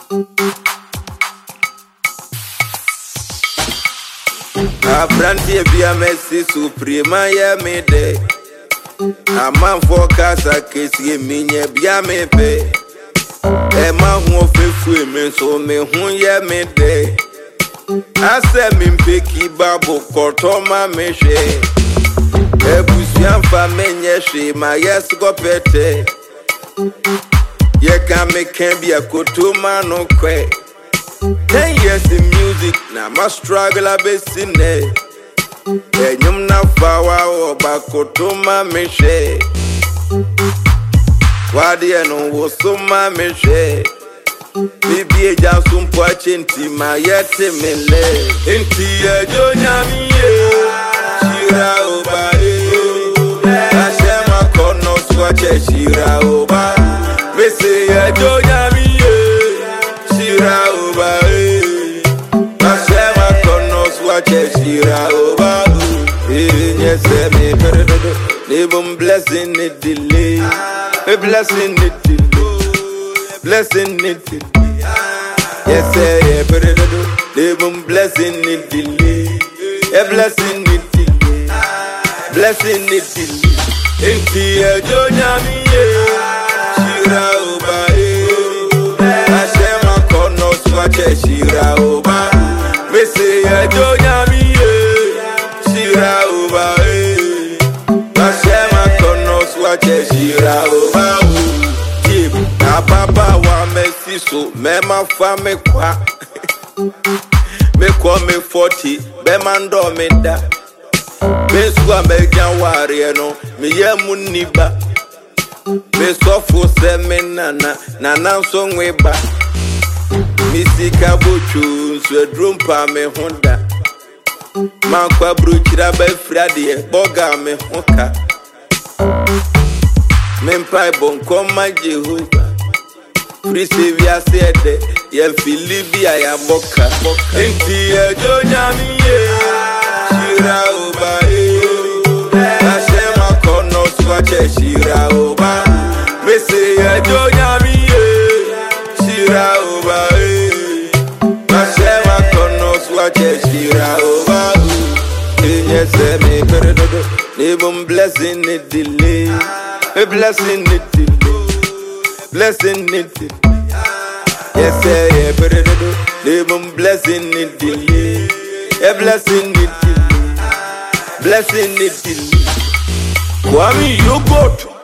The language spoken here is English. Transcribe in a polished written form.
Abrantie bia Messi suprema ye me de. A man for casa kesi minye bia me pe. E ma hu ofefu me so me hu ye me de. Ase mi mpeki babu kotoma me hwe. Ebusian fa menye hwe ma yes go pete. Ye can me can be a kotoma no kwe. 10 years in music, now my struggle a bit in it. And you na fawa o bakotoma me she. Wadi eno wo so ma me she. Bibi e ja so mpo achenti ma yete me le. Enti e jo nyami e. Shira oba e. Ashema kono swache shira oba. Me say e jo nyami e. Shira oba e. Ashema kono swache shira oba. Yes, me perdo. Libum blessing it delay. A blessing it delay. Blessing it delay. Yes, I perdo. Libum blessing it delay. A blessing it delay. Blessing it delay. Enti e jonyami e. Shira oba e. Ashema kono swache shira oba. Me say e jonyami e. Shira oba e. Ashema kono swache shira oba u. Tip na baba wa Messi so mema fa me kwa. Me kwa me 40 be mando me da. Me swa me janware no me yemu niba. Me sofo se me nana so nweba. Me sika bochu so drumpa me honda. Man kwa bruchira be frade boga me hoka. Men pai bon koma Jehovah. Free Savior said ye Philibia ya boka. Enti e jonyami e. Shira oba e. Ashema kono swache shira oba. Me say e jonyami e. Shira oba e. Ashema kono swache shira oba. Yes, me perdo. Libum blessing it delay. A blessing it delay. Blessing it delay. Yes, I perdo. Libum blessing it delay. A blessing it delay. Blessing it delay. Kwame, you got